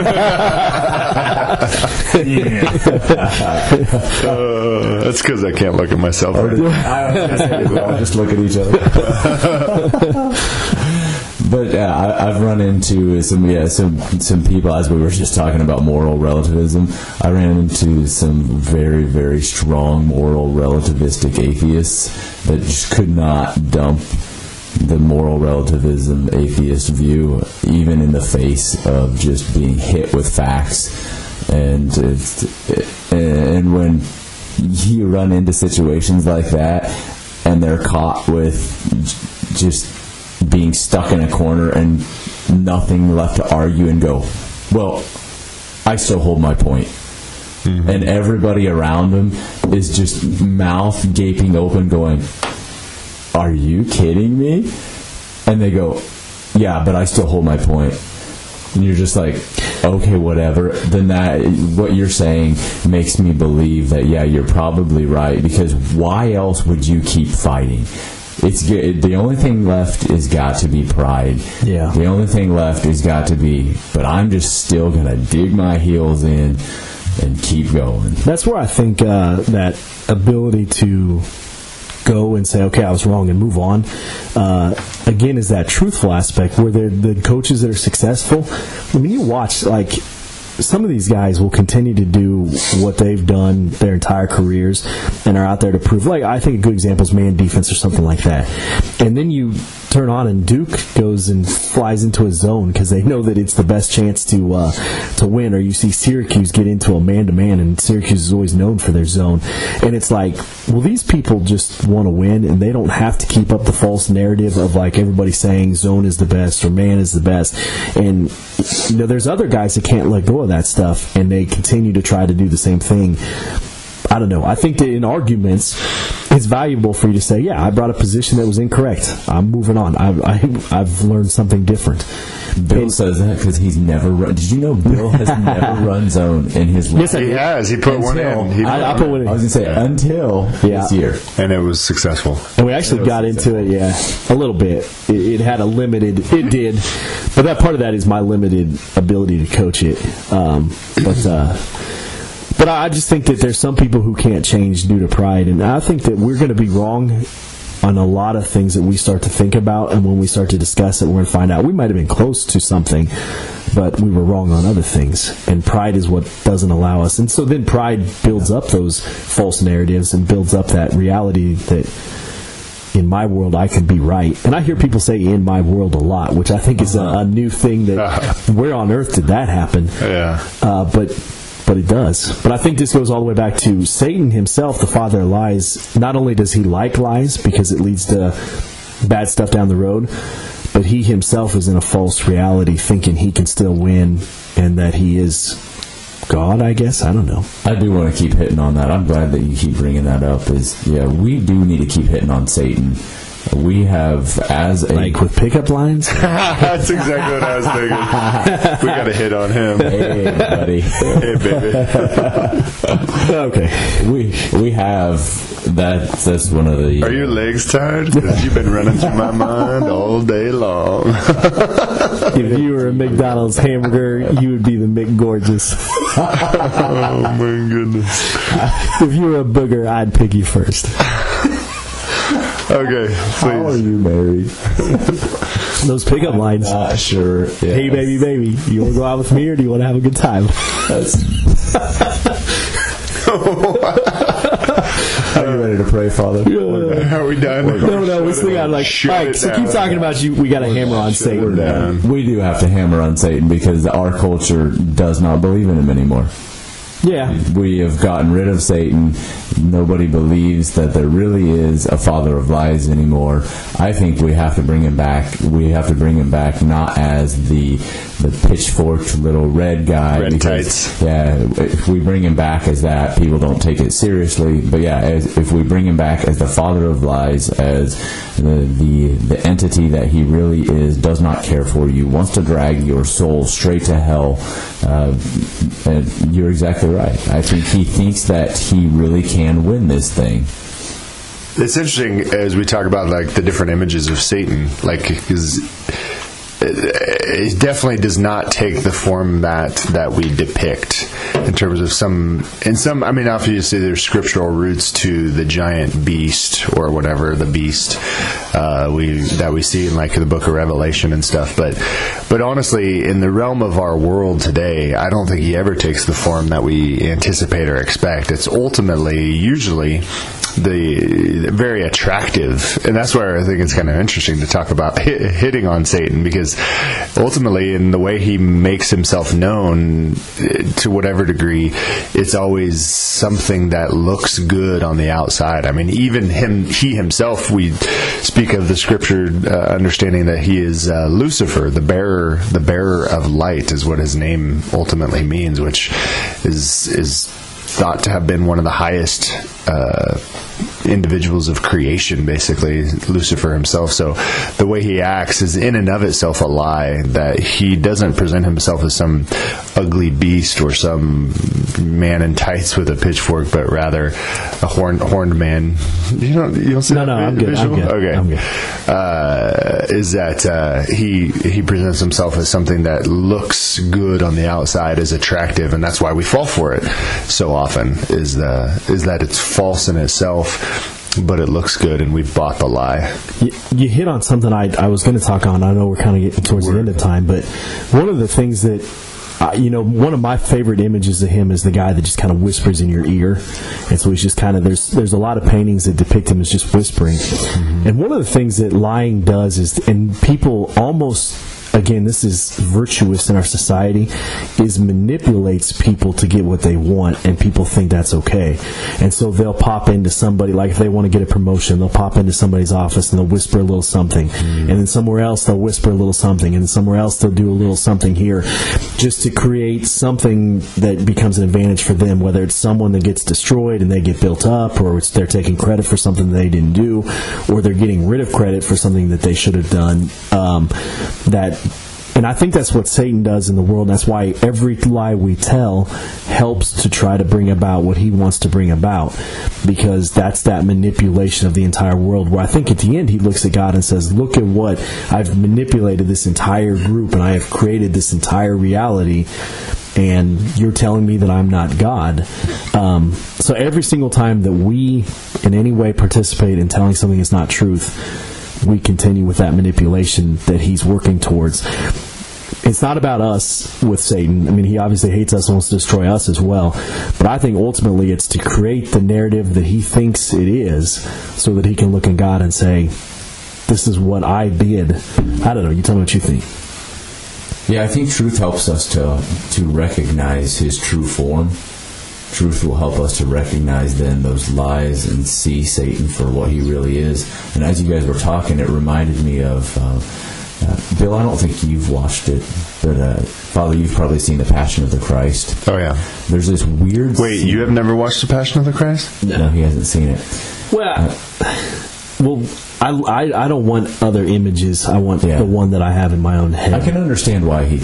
uh, that's because I can't look at myself. Right? We all just look at each other. But uh, I, I've run into some yeah some some people, as we were just talking about moral relativism. I ran into some very, very strong moral relativistic atheists that just could not dump the moral relativism atheist view, even in the face of just being hit with facts. And it's, and when you run into situations like that, and they're caught with just being stuck in a corner and nothing left to argue and go, well, I still hold my point. Mm-hmm. And everybody around them is just mouth gaping open going, are you kidding me? And they go, yeah, but I still hold my point. And you're just like, okay, whatever. Then that, what you're saying makes me believe that, yeah, you're probably right, because why else would you keep fighting? It's the only thing left is got to be pride. Yeah. The only thing left is got to be, but I'm just still gonna dig my heels in and keep going. That's where I think uh, that ability to go and say, okay, I was wrong, and move on, uh, again, is that truthful aspect where the coaches that are successful, I mean, you watch, like, some of these guys will continue to do what they've done their entire careers and are out there to prove. Like, I think a good example is man defense or something like that. And then you turn on and Duke goes and flies into a zone because they know that it's the best chance to uh, to win. Or you see Syracuse get into a man-to-man, and Syracuse is always known for their zone. And it's like, well, these people just want to win, and they don't have to keep up the false narrative of, like, everybody saying zone is the best or man is the best. And, you know, there's other guys that can't let go of that stuff, and they continue to try to do the same thing. I don't know. I think that in arguments, it's valuable for you to say, yeah, I brought a position that was incorrect. I'm moving on. I've, I, I've learned something different. Bill and, says that because he's never run. Did you know Bill has never run zone in his life? Yes, he has. He put until, one in. He I, I put one in. I was going to say, yeah. until yeah. this year. And it was successful. And we actually got successful. into it, yeah, a little bit. It, it had a limited, it did. But that part of that is my limited ability to coach it. Um, but, uh, But I just think that there's some people who can't change due to pride, and I think that we're going to be wrong on a lot of things that we start to think about, and when we start to discuss it, we're going to find out we might have been close to something, but we were wrong on other things, and pride is what doesn't allow us. And so then pride builds up those false narratives and builds up that reality that in my world I can be right. And I hear people say in my world a lot, which I think is a, a new thing that uh-huh. where on earth did that happen? Yeah. Uh, but But it does. But I think this goes all the way back to Satan himself, the father of lies. Not only does he like lies because it leads to bad stuff down the road, but he himself is in a false reality thinking he can still win and that he is God, I guess. I don't know. I do want to keep hitting on that. I'm glad that you keep bringing that up. Is yeah, we do need to keep hitting on Satan. We have, as a... Like with pickup lines? That's exactly what I was thinking. We got to hit on him. Hey, buddy. Hey, baby. Okay. We we have... That, that's one of the... Are your legs tired? Because you've been running through my mind all day long. If you were a McDonald's hamburger, you would be the McGorgeous. Oh, my goodness. If you were a booger, I'd pick you first. Okay, please. How are you married? Those pickup lines. Uh, sure. Yes. Hey, baby, baby, you want to go out with me or do you want to have a good time? Are you ready to pray, Father? Yeah. Are we done? No, no, we still got like. All right, so keep talking about you. We got to hammer on Satan. Down. We do have to hammer on Satan because our culture does not believe in him anymore. Yeah. We have gotten rid of Satan. Nobody believes that there really is a father of lies anymore. I think we have to bring him back. We have to bring him back not as the the pitchforked little red guy. Red because, tights. Yeah, if we bring him back as that, people don't take it seriously. But yeah, as, if we bring him back as the father of lies, as the, the the entity that he really is, does not care for you, wants to drag your soul straight to hell, uh, and you're exactly right. I think he thinks that he really can win this thing. It's interesting as we talk about like the different images of Satan, like because it, it definitely does not take the form that that we depict in terms of some. In some, I mean, obviously there's scriptural roots to the giant beast or whatever the beast uh, we that we see in like the Book of Revelation and stuff. But but honestly, in the realm of our world today, I don't think he ever takes the form that we anticipate or expect. It's ultimately usually the very attractive, and that's where I think it's kind of interesting to talk about hit, hitting on Satan, because ultimately in the way he makes himself known, to whatever degree, it's always something that looks good on the outside. I mean, even him, he himself, we speak of the scripture uh, understanding that he is uh, Lucifer, the bearer, the bearer of light is what his name ultimately means, which is is thought to have been one of the highest uh, individuals of creation, basically, Lucifer himself. So the way he acts is in and of itself a lie, that he doesn't present himself as some ugly beast or some man in tights with a pitchfork, but rather a horned, horned man. You don't, you don't see no, that no, I'm good, visual? I'm good. Okay. I'm good. Uh, is that uh, he he presents himself as something that looks good on the outside, is attractive, and that's why we fall for it so often, is the is that it's false in itself, but it looks good, and we've bought the lie. You, you hit on something I, I was going to talk on. I know we're kind of getting towards the end of time, but one of the things that, uh, you know, one of my favorite images of him is the guy that just kind of whispers in your ear. And so he's just kind of, there's there's a lot of paintings that depict him as just whispering. Mm-hmm. And one of the things that lying does is, and people almost, again, this is virtuous in our society, is manipulates people to get what they want, and people think that's okay. And so they'll pop into somebody, like if they want to get a promotion, they'll pop into somebody's office and they'll whisper a little something. Mm. And then somewhere else they'll whisper a little something. And then somewhere else they'll do a little something here, just to create something that becomes an advantage for them, whether it's someone that gets destroyed and they get built up, or it's they're taking credit for something they didn't do, or they're getting rid of credit for something that they should have done. Um, that And I think that's what Satan does in the world. And that's why every lie we tell helps to try to bring about what he wants to bring about, because that's that manipulation of the entire world, where I think at the end he looks at God and says, look at what I've manipulated this entire group, and I have created this entire reality, and you're telling me that I'm not God. Um, so every single time that we in any way participate in telling something is not truth, we continue with that manipulation that he's working towards. It's not about us with Satan. I mean, he obviously hates us and wants to destroy us as well. But I think ultimately it's to create the narrative that he thinks it is, so that he can look at God and say, this is what I did. I don't know. You tell me what you think. Yeah, I think truth helps us to to recognize his true form. Truth will help us to recognize then those lies and see Satan for what he really is. And as you guys were talking, it reminded me of uh, uh, Bill. I don't think you've watched it, but uh, Father, you've probably seen The Passion of the Christ. Oh yeah. There's this weird. Wait, scene. You have never watched The Passion of the Christ? No, no he hasn't seen it. Well, uh, well, I, I I don't want other images. I want yeah. the one that I have in my own head. I can understand why he.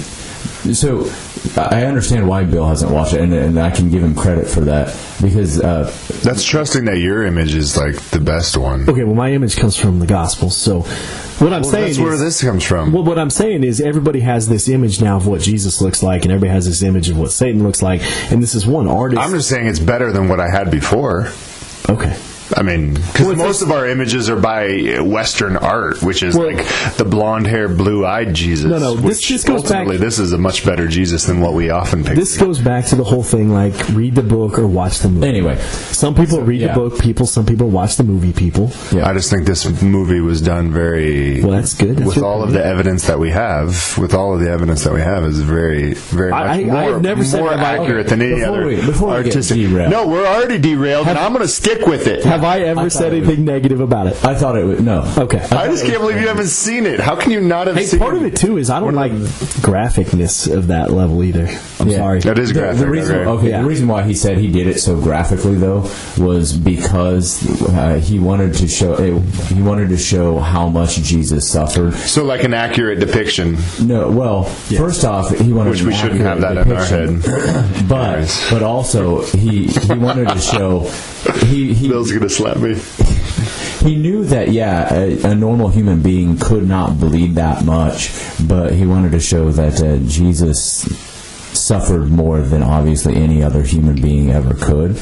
So I understand why Bill hasn't watched it, and, and I can give him credit for that, because uh, that's trusting that your image is like the best one. Okay, well, my image comes from the gospel. So what I'm well, saying that's is, where this comes from. Well, what I'm saying is everybody has this image now of what Jesus looks like, and everybody has this image of what Satan looks like, and this is one artist. I'm just saying it's better than what I had before. Okay. I mean, because well, most of our images are by Western art, which is well, like the blonde-haired, blue-eyed Jesus. No, no, this, this goes back. This is a much better Jesus than what we often pick. This goes back to the whole thing, like read the book or watch the movie. Anyway, some people so, read yeah. the book, people. Some people watch the movie, people. Yeah. I just think this movie was done very. Well, that's good. That's with all of the evidence that we have, with all of the evidence that we have, is very, very I, much I, more, I have never more said accurate okay, than any before other we, before artistic. We get derailed. No, we're already derailed, have, and I'm going to stick with it. Have I ever I said anything negative about it? I thought it would. No. Okay. I, I just can't believe you haven't seen it. How can you not have hey, seen it? Part of it, too, is I don't like graphicness of that level either. I'm yeah. sorry. That is graphic. The, the reason, okay, okay, yeah. the reason why he said he did it so graphically, though, was because uh, he wanted to show he wanted to show how much Jesus suffered. So, like an accurate depiction. No, well, yes. First off, he wanted which an we shouldn't have that depiction, in our head. but nice. but also he he wanted to show he, he Bill's gonna slap me. he knew that, yeah, a, a normal human being could not bleed that much, but he wanted to show that uh, Jesus suffered more than obviously any other human being ever could.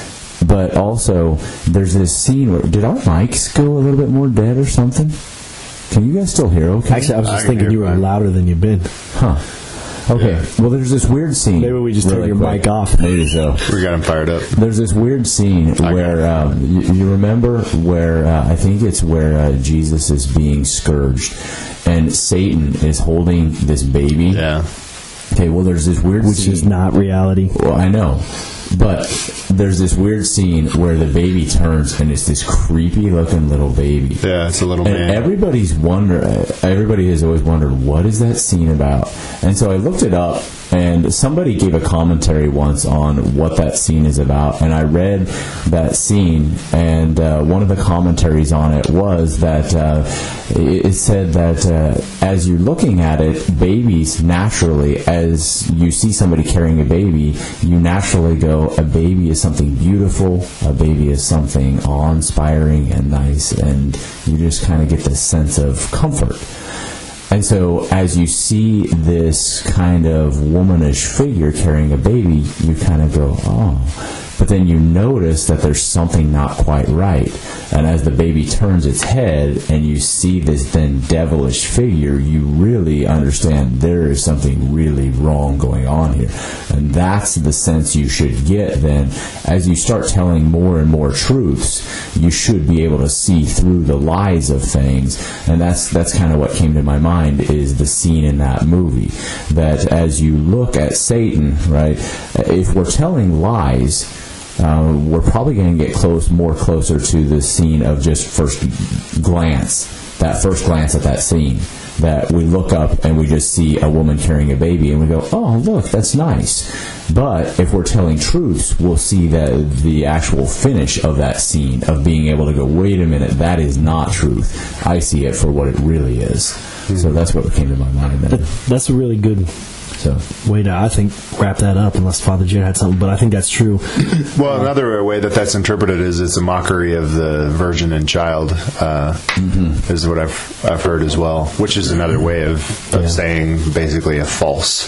But also, there's this scene where, did our mics go a little bit more dead or something? Can you guys still hear okay? Actually, I was just I thinking you were louder than you've been. Huh. Okay. Yeah. Well, there's this weird scene. Maybe we just really turned your quick. mic off. Maybe so. We got him fired up. There's this weird scene where um, you, you remember where uh, I think it's where uh, Jesus is being scourged, and Satan is holding this baby. Yeah. Okay. Well, there's this weird Which scene. is not reality. Well, I know. But there's this weird scene where the baby turns and it's this creepy looking little baby. Yeah, it's a little and man. everybody's wonder. Everybody has always wondered, what is that scene about? And so I looked it up, and somebody gave a commentary once on what that scene is about. And I read that scene, and uh, one of the commentaries on it was that uh, it said that uh, as you're looking at it, babies naturally, as you see somebody carrying a baby, you naturally go, a baby is something beautiful, a baby is something awe-inspiring and nice, and you just kind of get this sense of comfort. And so as you see this kind of womanish figure carrying a baby, you kind of go, oh. But then you notice that there's something not quite right. And as the baby turns its head and you see this then devilish figure, you really understand there is something really wrong going on here. And that's the sense you should get then. As you start telling more and more truths, you should be able to see through the lies of things. And that's that's kind of what came to my mind, is the scene in that movie. That as you look at Satan, right, if we're telling lies, Uh, we're probably going to get close, more closer to the scene of just first glance, that first glance at that scene, that we look up and we just see a woman carrying a baby and we go, oh, look, that's nice. But if we're telling truths, we'll see that the actual finish of that scene, of being able to go, wait a minute, that is not truth. I see it for what it really is. Mm-hmm. So that's what came to my mind then. That's a really good So, way to, I think, wrap that up, unless Father Jed had something, but I think that's true. Well, another way that that's interpreted is it's a mockery of the virgin and child, uh, mm-hmm. is what I've I've heard as well, which is another way of, of yeah. saying basically a false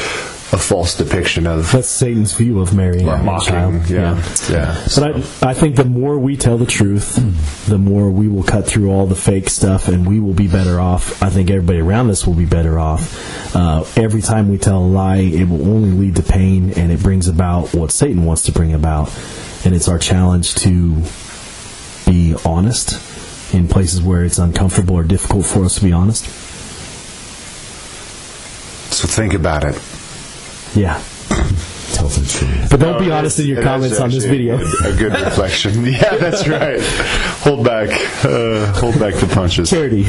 a false depiction of... That's Satan's view of Mary and mocking, child. Yeah, yeah. yeah. But so. I, I think the more we tell the truth, the more we will cut through all the fake stuff, and we will be better off. I think everybody around us will be better off. Uh, every time we tell a lie, it will only lead to pain, and it brings about what Satan wants to bring about. And it's our challenge to be honest in places where it's uncomfortable or difficult for us to be honest. So think about it. Yeah. Tell the truth. But don't no, be honest in your comments on this video. A, a good reflection. Yeah, that's right. Hold back. Uh, hold back the punches. Charity.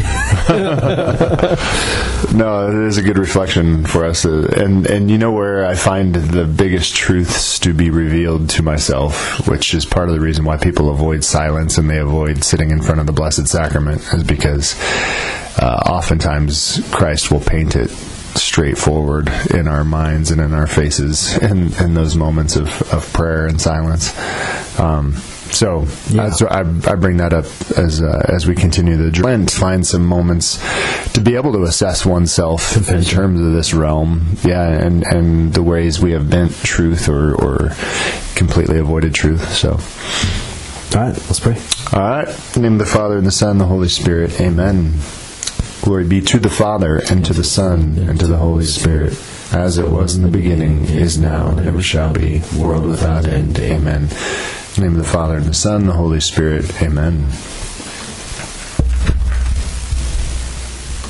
No, it is a good reflection for us. Uh, and, and you know where I find the biggest truths to be revealed to myself, which is part of the reason why people avoid silence and they avoid sitting in front of the Blessed Sacrament, is because uh, oftentimes Christ will paint it straightforward in our minds and in our faces in, in those moments of, of prayer and silence. Um, so yeah. I, I bring that up as uh, as we continue the journey, find some moments to be able to assess oneself Confession. in terms of this realm, yeah, and, and the ways we have bent truth or, or completely avoided truth. So, all right, let's pray. All right, in the name of the Father and the Son and the Holy Spirit. Amen. Glory be to the Father, and to the Son, and to the Holy Spirit, as it was in the beginning, is now, and ever shall be, world without end. Amen. In the name of the Father, and the Son, and the Holy Spirit. Amen.